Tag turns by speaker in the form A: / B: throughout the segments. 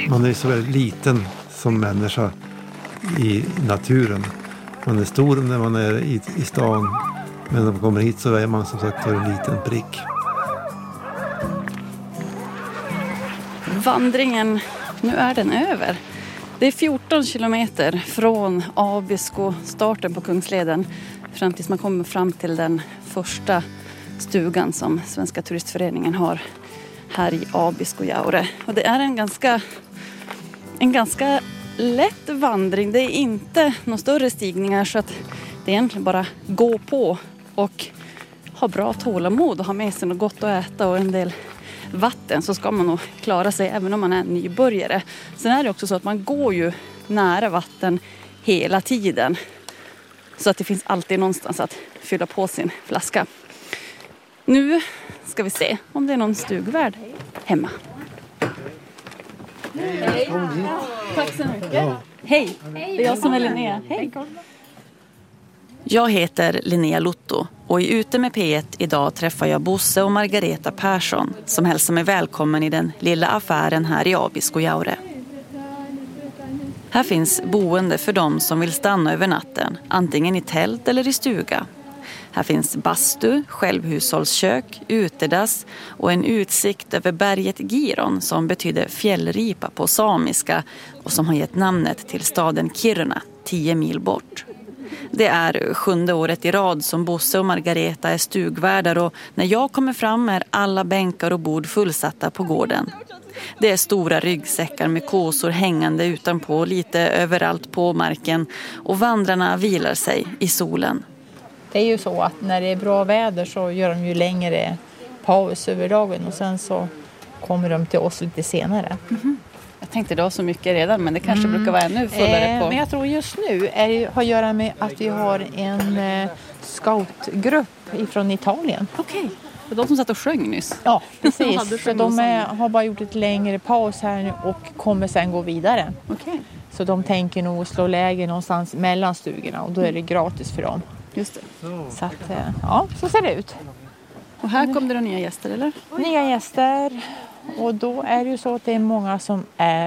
A: Man är så väldigt liten som människa i naturen. Man är stor när man är i stan, men när man kommer hit så är man som sagt en liten prick.
B: Vandringen, nu är den över. Det är 14 kilometer från Abisko, starten på Kungsleden, fram tills man kommer fram till den första stugan som Svenska turistföreningen har här i Abiskojaure. Och det är en ganska lätt vandring. Det är inte några större stigningar, så att det är egentligen bara gå på och ha bra tålamod och ha med sig något gott att äta och en del vatten, så ska man nog klara sig även om man är nybörjare. Sen är det också så att man går ju nära vatten hela tiden, så att det finns alltid någonstans att fylla på sin flaska. Nu ska vi se om det är någon stugvärd hemma. Hej. Tack så mycket. Ja. Hej, det är jag som är Linnea. Hej. Jag heter Linnea Lotto och i Ute med P1 idag träffar jag Bosse och Margareta Persson som hälsar mig välkommen i den lilla affären här i Abiskojaure. Här finns boende för dem som vill stanna över natten, antingen i tält eller i stuga. Här finns bastu, självhushållskök, utedass och en utsikt över berget Giron som betyder fjällripa på samiska och som har gett namnet till staden Kiruna, 10 mil bort. Det är 7:e året i rad som Bosse och Margareta är stugvärdar och när jag kommer fram är alla bänkar och bord fullsatta på gården. Det är stora ryggsäckar med kåsor hängande utanpå lite överallt på marken och vandrarna vilar sig i solen.
C: Det är ju så att när det är bra väder så gör de ju längre paus över dagen och sen så kommer de till oss lite senare.
B: Mm-hmm. Jag tänkte det var så mycket redan, men det kanske brukar vara ännu fullare på.
C: Men jag tror just nu har att göra med att vi har en scoutgrupp från Italien.
B: Okej. Och de som satt och sjöng nyss.
C: Ja, precis. Så de har bara gjort ett längre paus här nu och kommer sen gå vidare.
B: Okej.
C: Så de tänker nog slå läger någonstans mellan stugorna och då är det gratis för dem.
B: Just det.
C: Så att, ja, så ser det ut.
B: Och här kom det då nya gäster, eller?
C: Nya gäster. Och då är det ju så att det är många som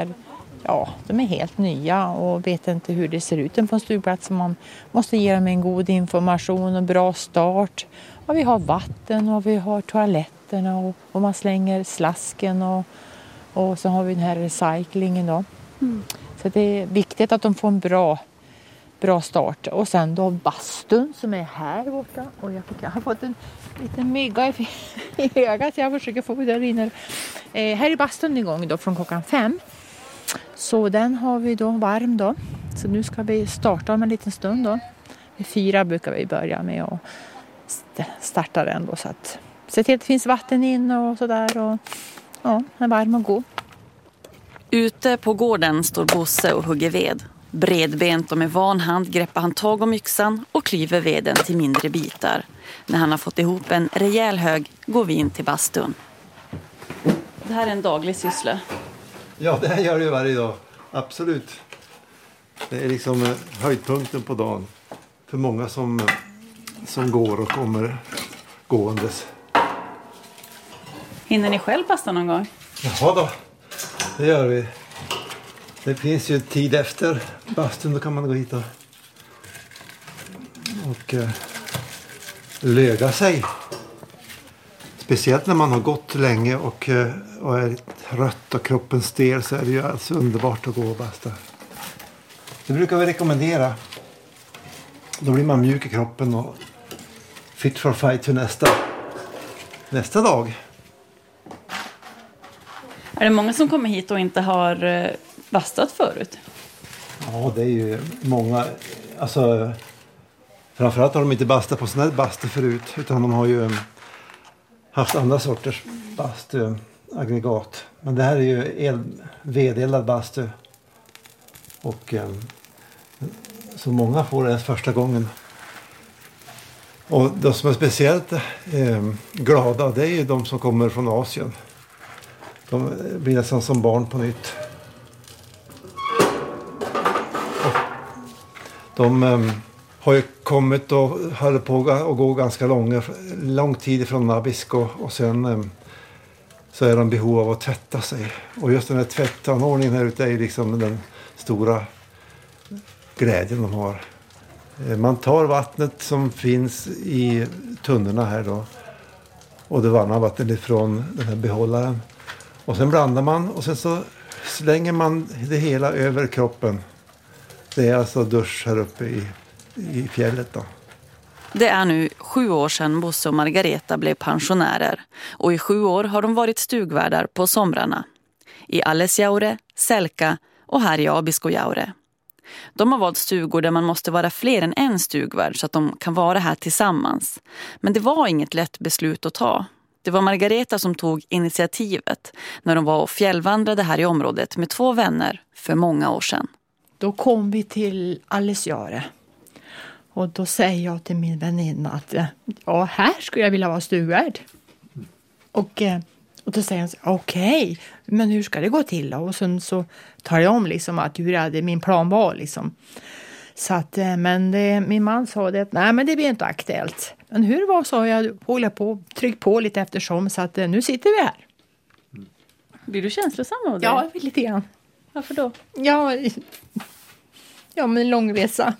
C: de är helt nya och vet inte hur det ser ut på en stugplats. Man måste ge dem en god information och bra start. Och vi har vatten och vi har toaletterna och man slänger slasken och så har vi den här recyclingen då. Mm. Så det är viktigt att de får en bra start. Och sen då bastun som är här borta. Och jag har fått en liten mygga i ögat så jag försöker få det rinner. Här är bastun igång då från klockan 5. Så den har vi då varm då. Så nu ska vi starta om en liten stund då. Vid 4 brukar vi börja med att starta den då. Så att se till att det finns vatten in och sådär. Och ja, den är varm och god.
B: Ute på gården står Bosse och hugger ved. Bredbent och med van hand greppar han tag om yxan och klyver veden till mindre bitar. När han har fått ihop en rejäl hög går vi in till bastun. Det här är en daglig syssla.
A: Ja, det här gör det varje dag. Absolut. Det är liksom höjdpunkten på dagen. För många som går och kommer gåendes.
B: Hinner ni själv basta någon gång?
A: Ja då, det gör vi. Det finns ju tid efter bastun, då kan man gå hit och löga sig. Speciellt när man har gått länge och är trött och kroppen stel så är det ju alltså underbart att gå och basta. Det brukar vi rekommendera. Då blir man mjuk i kroppen och fit for fight till nästa dag.
B: Är det många som kommer hit och inte har bastat förut?
A: Ja, det är ju många. Alltså, framförallt har de inte bastat på sån här bastu förut. Utan de har ju haft andra sorters bastuaggregat. Men det här är ju vedeldad bastu. Och så många får det första gången. Och de som är speciellt glada, det är ju de som kommer från Asien. De blir nästan som barn på nytt. De har ju kommit och håller på att gå ganska lång tid från Abisko och sen så är de behov av att tvätta sig. Och just den här tvättanordningen här ute är ju liksom den stora glädjen de har. Man tar vattnet som finns i tunnorna här då. Och det varma vattnet ifrån den här behållaren. Och sen blandar man och sen så slänger man det hela över kroppen. Det är alltså dusch här uppe i fjället då.
B: Det är nu 7 år sedan Bosse och Margareta blev pensionärer. Och i 7 år har de varit stugvärdar på somrarna. I Allesjaure, Selka och här i Abiskojaure. De har valt stugor där man måste vara fler än en stugvärd så att de kan vara här tillsammans. Men det var inget lätt beslut att ta. Det var Margareta som tog initiativet när de var och fjällvandrade här i området med 2 vänner för många år sedan.
C: Då kom vi till Allesjaure. Och då säger jag till min väninna att ja, här skulle jag vilja vara stugvärd. Och då säger han så, okej, men hur ska det gå till då? Och sen så tar jag om liksom att hur min plan var liksom. Så att, min man sa det att nej, men det blir inte aktuellt. Men hur var så jag håller på, tryck på lite eftersom så att nu sitter vi här.
B: Blir du känslosam av det?
C: Ja, lite grann.
B: Varför då?
C: Ja, men en lång resa.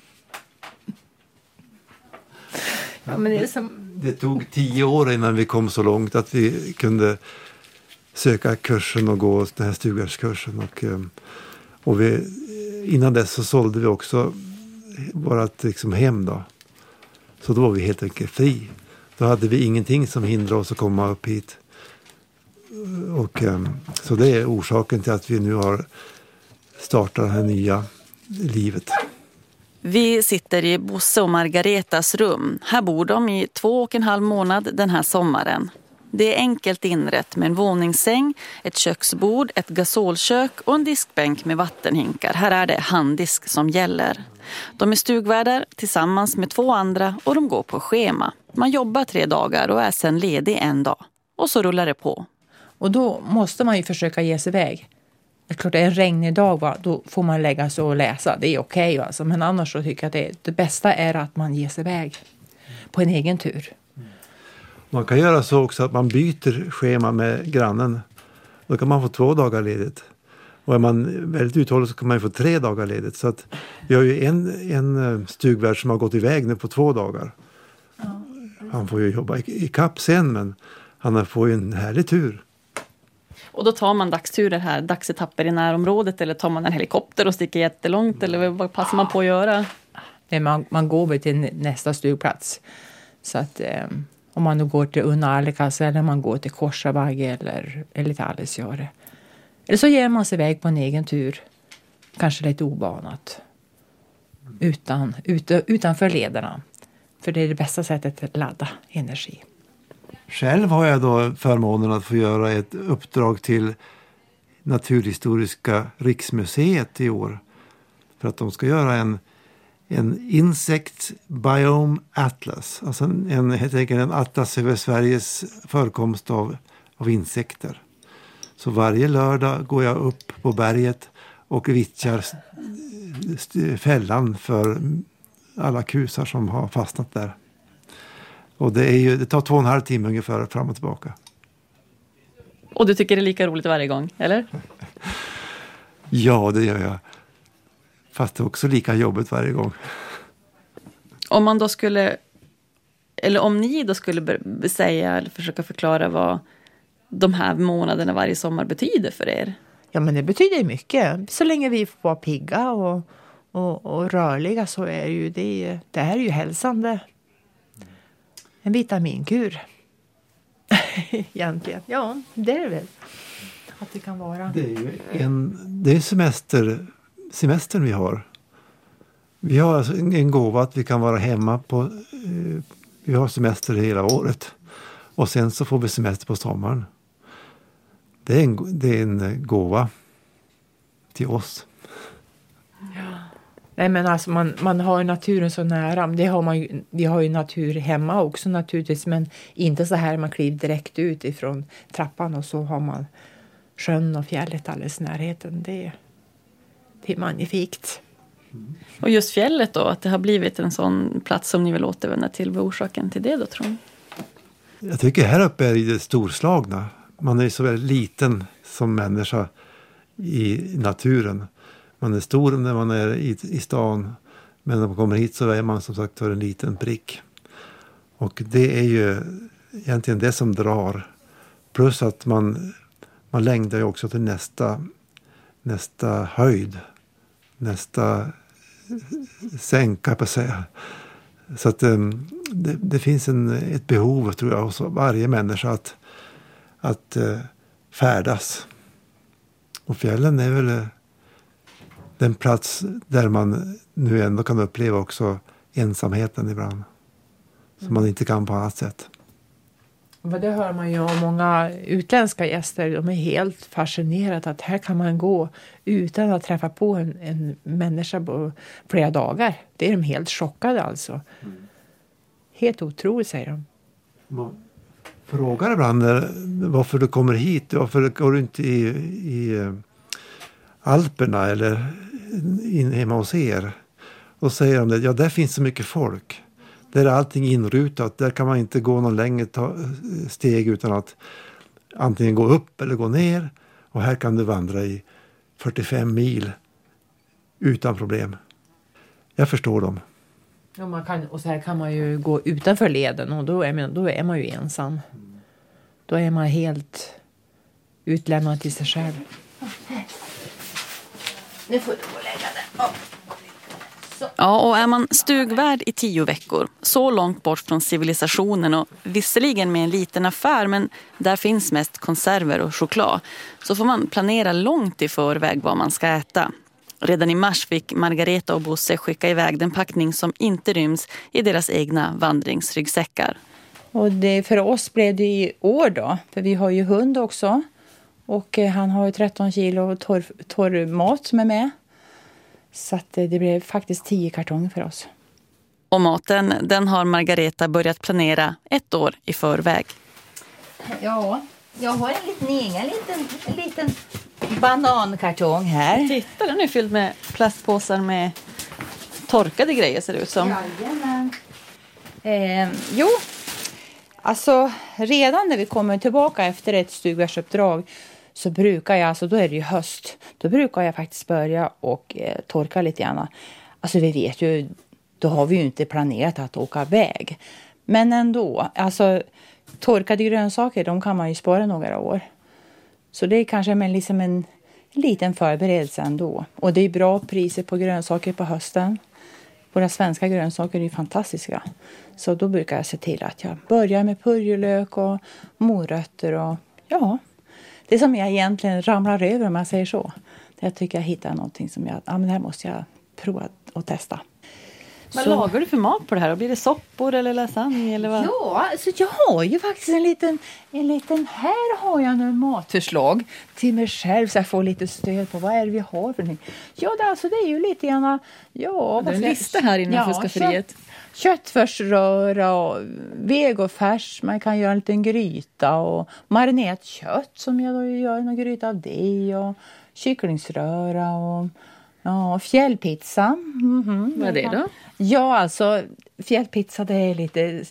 C: Ja, men
A: det tog 10 år innan vi kom så långt att vi kunde söka kursen och gå den här stugvärdskursen. Och innan dess så sålde vi också vårt liksom hem då. Så då var vi helt enkelt fri. Då hade vi ingenting som hindrade oss att komma upp hit. Och så det är orsaken till att vi nu har startat det här nya livet.
B: Vi sitter i Bosse och Margaretas rum. Här bor de i 2,5 månad den här sommaren. Det är enkelt inrätt med en våningssäng, ett köksbord, ett gasolkök och en diskbänk med vattenhinkar. Här är det handdisk som gäller. De är stugvärdar tillsammans med 2 andra och de går på schema. Man jobbar 3 dagar och är sen ledig en dag. Och så rullar det på.
C: Och då måste man ju försöka ge sig iväg. Det är klart, det är en regnig dag, då får man lägga sig och läsa. Det är okej, alltså. Men annars så tycker jag att det bästa är att man ger sig iväg på en egen tur.
A: Man kan göra så också att man byter schema med grannen. Då kan man få 2 dagar ledigt. Och är man väldigt uthållig så kan man få 3 dagar ledigt. Så att vi har ju en stugvärd som har gått iväg nu på 2 dagar. Ja. Han får ju jobba i kapp sen, men han får ju en härlig tur.
B: Och då tar man dagsturer här, dagsetapper i närområdet, eller tar man en helikopter och sticker jättelångt, eller vad passar man på att göra?
C: Man går väl till nästa stugplats. Så att om man då går till Unna-Allikas eller man går till Korsabagge eller till Allesjaure. Eller så ger man sig iväg på en egen tur. Kanske lite obanat. Utanför lederna. För det är det bästa sättet att ladda energi.
A: Själv har jag då förmånen att få göra ett uppdrag till Naturhistoriska riksmuseet i år. För att de ska göra en Insect Biome Atlas. Alltså helt enkelt en atlas över Sveriges förekomst av insekter. Så varje lördag går jag upp på berget och vittjar fällan för alla kusar som har fastnat där. Och det tar 2,5 timmar ungefär fram och tillbaka.
B: Och du tycker det är lika roligt varje gång, eller?
A: Ja, det gör jag. Fast det är också lika jobbigt varje gång.
B: Om man då skulle, eller om ni då skulle säga eller försöka förklara vad de här månaderna varje sommar betyder för er?
C: Ja, men det betyder mycket. Så länge vi får vara pigga och rörliga så är ju det här är ju hälsande. En vitaminkur. Egentligen. Ja, det är väl att det kan vara.
A: Det är ju det är semestern vi har. Vi har alltså en gåva att vi kan vara hemma vi har semester hela året. Och sen så får vi semester på sommaren. Det är en gåva till oss.
C: Ja. Nej, men alltså man har naturen så nära. Vi har ju natur hemma också naturligtvis. Men inte så här man kliver direkt ut ifrån trappan och så har man sjön och fjället alldeles i närheten. Det är magnifikt.
B: Och just fjället då, att det har blivit en sån plats som ni vill återvända till. Vad orsaken till det då, tror ni?
A: Jag tycker här uppe är det storslagna Man är så väldigt liten som människa i naturen. Man är stor när man är i stan, men när man kommer hit så är man som sagt för en liten prick. Och det är ju egentligen det som drar. Plus att man längtar ju också till nästa höjd. Nästa sänka på sig. Så att det finns ett behov, tror jag, hos varje människa att färdas. Och fjällen är väl den plats där man nu ändå kan uppleva också ensamheten ibland. Som man inte kan på annat sätt.
C: Men det hör man ju om många utländska gäster. De är helt fascinerade att här kan man gå utan att träffa på en människa på flera dagar. Det är de helt chockade alltså. Helt otroligt, säger de.
A: Man frågar ibland varför du kommer hit. Varför går du inte i Alperna eller hemma hos er? Och säger de det, ja, där finns så mycket folk. Där är allting inrutat. Där kan man inte gå någon längre steg utan att antingen gå upp eller gå ner. Och här kan du vandra i 45 mil utan problem. Jag förstår dem.
C: Ja, och så här kan man ju gå utanför leden och då är man ju ensam. Då är man helt utlämnad till sig själv. Nu får du gå och lägga den.
B: Ja, och är man stugvärd i 10 veckor, så långt bort från civilisationen och visserligen med en liten affär, men där finns mest konserver och choklad, så får man planera långt i förväg vad man ska äta. Redan i mars fick Margareta och Bosse skicka iväg den packning som inte ryms i deras egna vandringsryggsäckar.
C: Och för oss blev det i år då, för vi har ju hund också. Och han har ju 13 kilo torr mat som är med. Så att det blev faktiskt 10 kartonger för oss.
B: Och maten, den har Margareta börjat planera 1 år i förväg.
C: Ja, jag har en liten banankartong här.
B: Titta, den är fylld med plastpåsar med torkade grejer, ser det ut som.
C: Jajamän. Jo, alltså redan när vi kommer tillbaka efter ett stugvärdsuppdrag så brukar jag, alltså då är det ju höst, då brukar jag faktiskt börja och torka lite grann. Alltså vi vet ju, då har vi ju inte planerat att åka iväg. Men ändå, alltså torkade grönsaker, de kan man ju spara några år. Så det är kanske liksom en liten förberedelse ändå. Och det är bra priser på grönsaker på hösten. Våra svenska grönsaker är ju fantastiska. Så då brukar jag se till att jag börjar med purjolök och morötter och ja, det som jag egentligen ramlar över om jag säger så. Jag tycker jag hittar någonting som men det här måste jag prova och testa.
B: Vad lagar du för mat på det här? Och blir det soppor eller lasagne eller vad?
C: Ja, så jag har ju faktiskt en liten här har jag nu matförslag till mig själv så jag får lite stöd på vad är det vi har för någonting. Ja, det är ju lite gärna, ja.
B: Det är en lista här innanför skafferiet.
C: Köttfärsröra och vegofärs. Man kan göra en liten gryta och marinerat kött som jag då gör en gryta av det och kycklingsröra och ja, fjällpizza.
B: Vad är det då?
C: Ja, alltså fjällpizza det är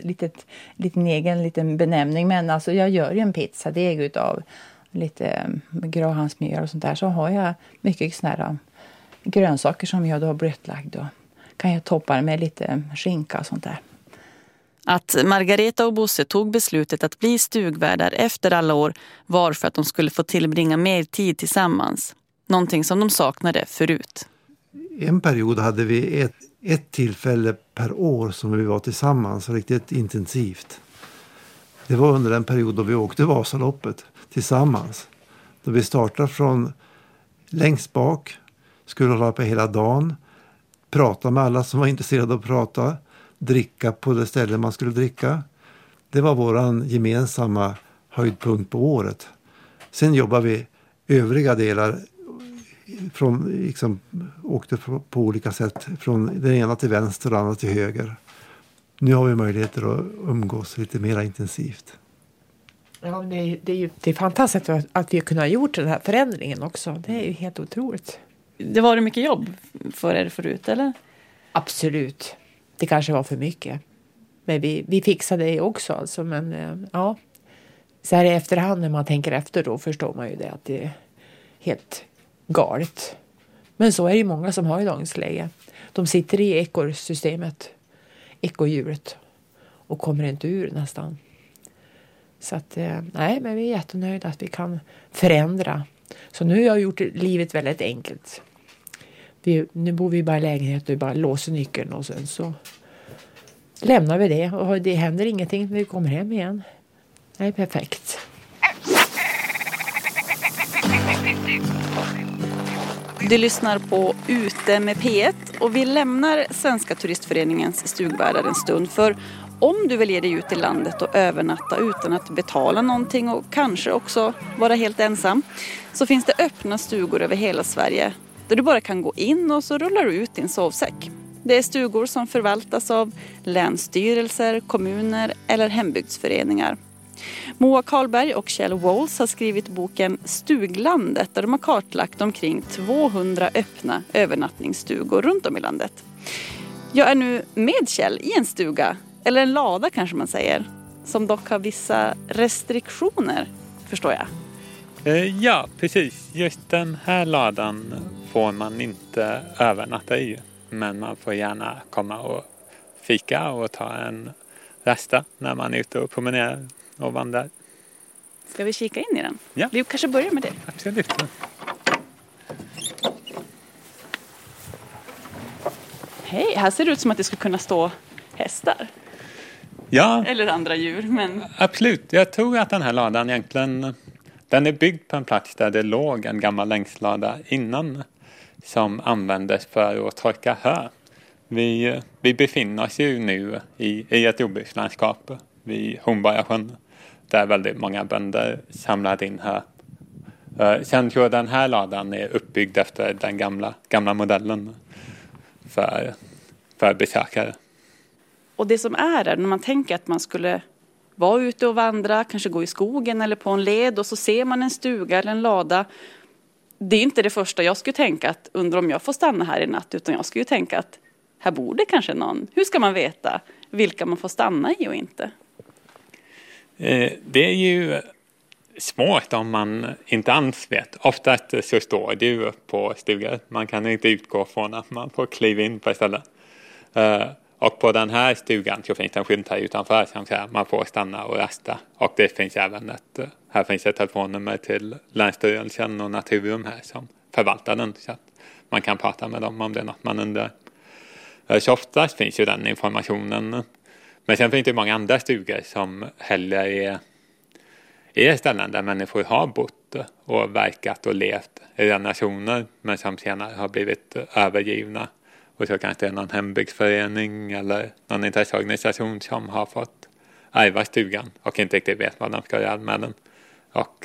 C: liten egen liten benämning. Men alltså jag gör ju en pizzadeg utav lite grahansmjöl och sånt där. Så har jag mycket såna grönsaker som jag då har blötlagd. Då kan jag toppa det med lite skinka och sånt där.
B: Att Margareta och Bosse tog beslutet att bli stugvärdar efter alla år var för att de skulle få tillbringa mer tid tillsammans. Någonting som de saknade förut.
A: En period hade vi ett tillfälle per år som vi var tillsammans riktigt intensivt. Det var under den period då vi åkte Vasaloppet tillsammans. Då vi startade från längst bak, skulle hålla på hela dagen, prata med alla som var intresserade av att prata, dricka på det ställe man skulle dricka. Det var våran gemensamma höjdpunkt på året. Sen jobbade vi övriga delar åkte på olika sätt från den ena till vänster och andra till höger. Nu har vi möjligheter att umgås lite mer intensivt.
C: Ja, det är fantastiskt att vi har kunnat gjort den här förändringen också. Det är ju helt otroligt.
B: Det var det mycket jobb för er förut, eller?
C: Absolut. Det kanske var för mycket. Men vi fixade det också. Alltså, men ja, Så här i efterhand när man tänker efter då förstår man ju det att det är helt galet. Men så är det ju många som har i dagens läge. De sitter i ekorrsystemet, ekorrhjulet och kommer inte ur nästan. Så att, nej, men vi är jättenöjda att vi kan förändra. Så nu har jag gjort livet väldigt enkelt. Nu bor vi bara i lägenhet och vi bara låser nyckeln och sen så lämnar vi det. Och det händer ingenting när vi kommer hem igen. Det är perfekt.
B: Du lyssnar på Ute med P1 och vi lämnar Svenska turistföreningens stugvärdar en stund. För om du vill ge dig ut i landet och övernatta utan att betala någonting och kanske också vara helt ensam, så finns det öppna stugor över hela Sverige där du bara kan gå in och så rullar du ut din sovsäck. Det är stugor som förvaltas av länsstyrelser, kommuner eller hembygdsföreningar. Moa Karlberg och Kjell Walls har skrivit boken Stuglandet där de har kartlagt omkring 200 öppna övernattningsstugor runt om i landet. Jag är nu med Kjell i en stuga, eller en lada kanske man säger, som dock har vissa restriktioner, förstår jag.
D: Ja, precis. Just den här ladan får man inte övernatta i. Men man får gärna komma och fika och ta en rasta när man är ute och promenerar och vandrar.
B: Ska vi kika in i den?
D: Ja.
B: Vi kanske börjar med det.
D: Absolut.
B: Hej, här ser det ut som att det skulle kunna stå hästar.
D: Ja.
B: Eller andra djur, men...
D: Absolut. Jag tror att den här ladan egentligen... Den är byggd på en plats där det låg en gammal längslada innan som användes för att torka hö. Vi befinner oss ju nu i ett jordbrukslandskap vid Hornborgasjön där väldigt många bönder samlade in hö. Sen tror jag den här ladan är uppbyggd efter den gamla modellen för besökare.
B: Och det som är där, när man tänker att man skulle vara ute och vandra, kanske gå i skogen eller på en led och så ser man en stuga eller en lada. Det är inte det första jag skulle tänka att undra om jag får stanna här i natt, utan jag skulle tänka att här bor det kanske någon. Hur ska man veta vilka man får stanna i och inte?
D: Det är ju svårt om man inte alls vet. Oftast så står det ju på stugor. Man kan inte utgå från att man får kliva in på stället. Och på den här stugan så finns det en skylt här utanför som säger att man får stanna och rasta. Och det finns även här finns ett telefonnummer till Länsstyrelsen och Naturum här som förvaltar den. Så att man kan prata med dem om det är något man undrar. Så oftast finns ju den informationen. Men sen finns det många andra stugor som heller är ställen där människor har bott och verkat och levt i generationer. Men som senare har blivit övergivna. Och så kanske det är någon hembygdsförening eller någon intresseorganisation som har fått ärva stugan och inte riktigt vet vad de ska göra med den. Och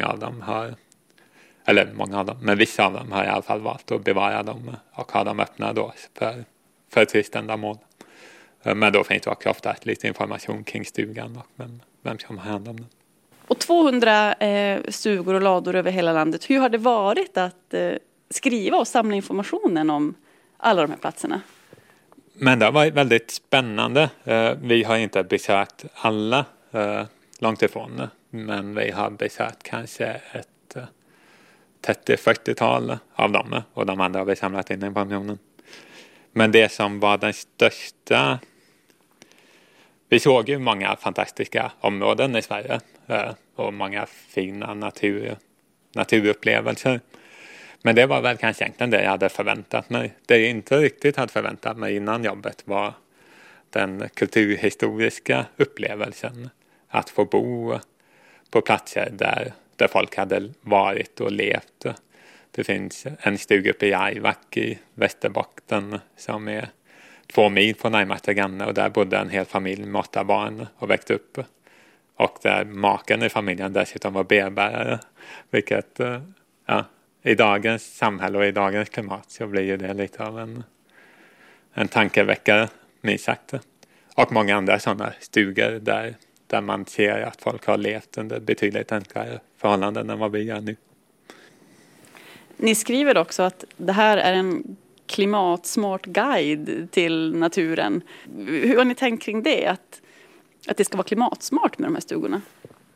D: men vissa av dem har i alla fall valt att bevara dem och ha dem öppna då för turiständamål. Men då finns det också ofta lite information kring stugan och vem som har hand om den.
B: Och 200 stugor och lador över hela landet. Hur har det varit att skriva och samla informationen om alla de här platserna?
D: Men det har varit väldigt spännande. Vi har inte besökt alla långt ifrån. Men vi har besökt kanske ett 30-40-tal av dem. Och de andra har vi samlat in informationen. Men det som var den största... Vi såg ju många fantastiska områden i Sverige. Och många fina naturupplevelser. Men det var väl kanske egentligen det jag hade förväntat mig. Det jag inte riktigt hade förväntat mig innan jobbet var den kulturhistoriska upplevelsen. Att få bo på platser där folk hade varit och levt. Det finns en stuga uppe i Aivak i Västerbotten som är 2 mil från närmaste granne. Och där bodde en hel familj med 8 barn och växte upp. Och där maken i familjen dessutom var bärbärare. Vilket... I dagens samhälle och i dagens klimat så blir ju det lite av en tankeväckare, minst sagt. Och många andra sådana stugor där man ser att folk har levt under betydligt enklare förhållanden än vad vi gör nu.
B: Ni skriver också att det här är en klimatsmart guide till naturen. Hur har ni tänkt kring det? Att det ska vara klimatsmart med de här stugorna?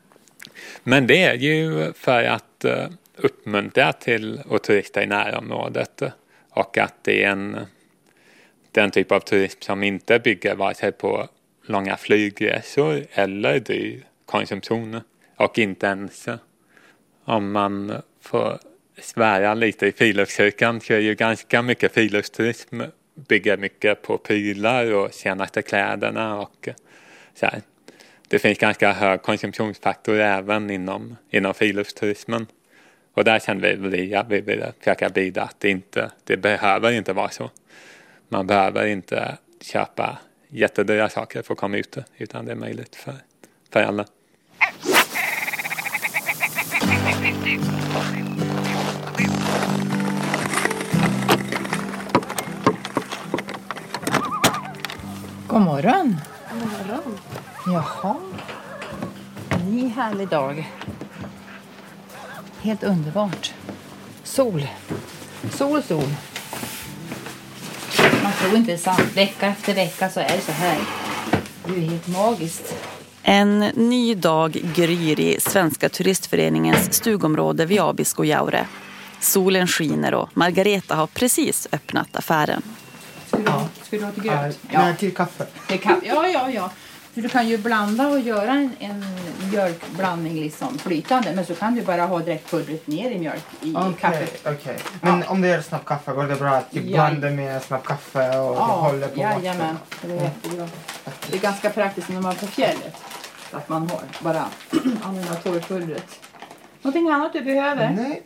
D: Men det är ju för att uppmuntra till att turista i närområdet och att det är den typ av turism som inte bygger vare sig på långa flygresor eller dyr konsumtion. Och inte ens om man får svära lite i friluftskyrkan så är ju ganska mycket friluftsturism, bygger mycket på prylar och senaste kläderna och så här. Det finns ganska hög konsumtionsfaktor även inom friluftsturismen. Och där kände vi vill försöka bidra att det behöver inte vara så. Man behöver inte köpa jättedyra saker för att komma ut, utan det är möjligt för alla.
C: God morgon.
B: God morgon.
C: Jaha. Ny härlig dag. Helt underbart. Sol. Sol. Man tror inte det är sant. Vecka efter vecka så är det så här. Det är helt magiskt.
B: En ny dag gryr i Svenska turistföreningens stugområde vid Abisko-Jaure. Solen skiner och Margareta har precis öppnat affären.
C: Ska du ha till gröt?
E: Nej, till kaffe.
C: Ja. För du kan ju blanda och göra en mjölkblandning liksom flytande. Men så kan du bara ha direkt pulvret ner i mjölk i kaffet.
E: Okej. Men om det är snabb kaffe går det bra att blanda med snabb kaffe och hålla på
C: jajamän. Det är jättebra. Det är ganska praktiskt när man är på fjället. Att man har bara använda torrpulvret. Någonting annat du behöver?
E: Nej.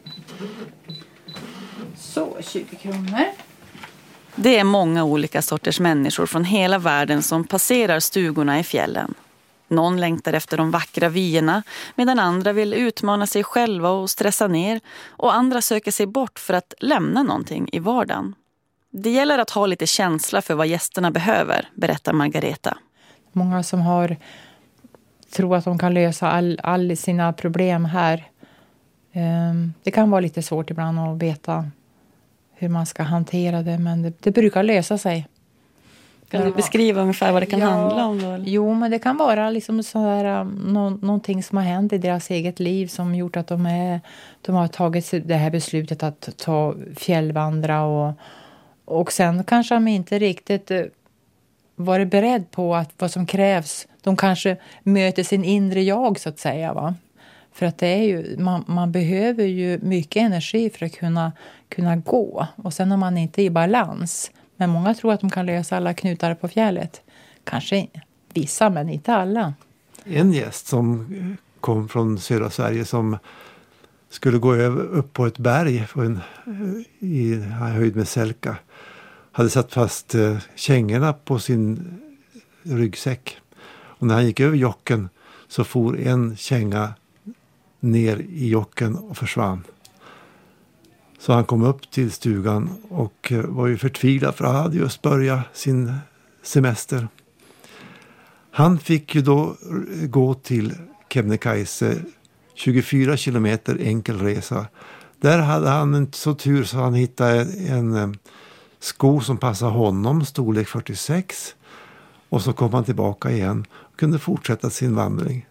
C: Så, 20 kronor.
B: Det är många olika sorters människor från hela världen som passerar stugorna i fjällen. Någon längtar efter de vackra vyerna medan andra vill utmana sig själva och stressa ner, och andra söker sig bort för att lämna någonting i vardagen. Det gäller att ha lite känsla för vad gästerna behöver, berättar Margareta.
C: Många som tror att de kan lösa all sina problem här. Det kan vara lite svårt ibland att veta hur man ska hantera det, men det brukar lösa sig.
B: Kan du beskriva ungefär vad det kan handla om då?
C: Jo, men det kan vara liksom sådär, någonting som har hänt i deras eget liv som gjort att de har tagit det här beslutet att ta fjällvandra och sen kanske de inte riktigt varit beredd på vad som krävs. De kanske möter sin inre jag så att säga, va? För att det är ju, man behöver ju mycket energi för att kunna gå. Och sen är man inte i balans. Men många tror att de kan lösa alla knutar på fjället. Kanske vissa, men inte alla.
A: En gäst som kom från södra Sverige som skulle gå upp på ett berg i höjd med Selka. Hade satt fast kängorna på sin ryggsäck. Och när han gick över jocken så for en känga ner i jocken och försvann. Så han kom upp till stugan och var ju förtvivlad för han hade just börjat sin semester. Han fick ju då gå till Kebnekaise, 24 kilometer enkel resa. Där hade han inte så tur så han hittade en sko som passade honom, storlek 46. Och så kom han tillbaka igen och kunde fortsätta sin vandring.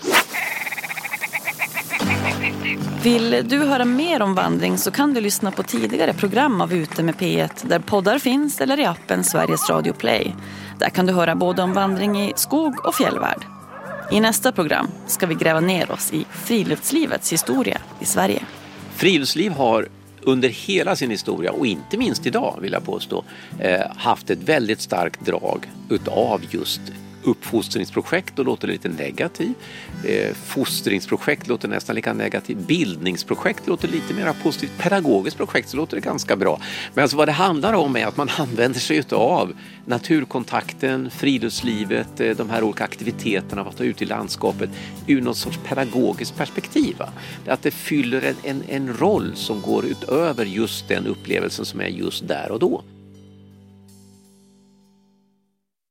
B: Vill du höra mer om vandring så kan du lyssna på tidigare program av Ute med P1 där poddar finns eller i appen Sveriges Radio Play. Där kan du höra både om vandring i skog och fjällvärld. I nästa program ska vi gräva ner oss i friluftslivets historia i Sverige.
F: Friluftsliv har under hela sin historia och inte minst idag vill jag påstå haft ett väldigt starkt drag utav just uppfostringsprojekt och låter lite negativ. Fostringsprojekt låter nästan lika negativ. Bildningsprojekt låter lite mer positivt. Pedagogiskt projekt så låter det ganska bra. Men alltså vad det handlar om är att man använder sig av naturkontakten, friluftslivet, de här olika aktiviteterna av att ta ut i landskapet ur något sorts pedagogiskt perspektiv. Det att det fyller en roll som går utöver just den upplevelsen som är just där och då.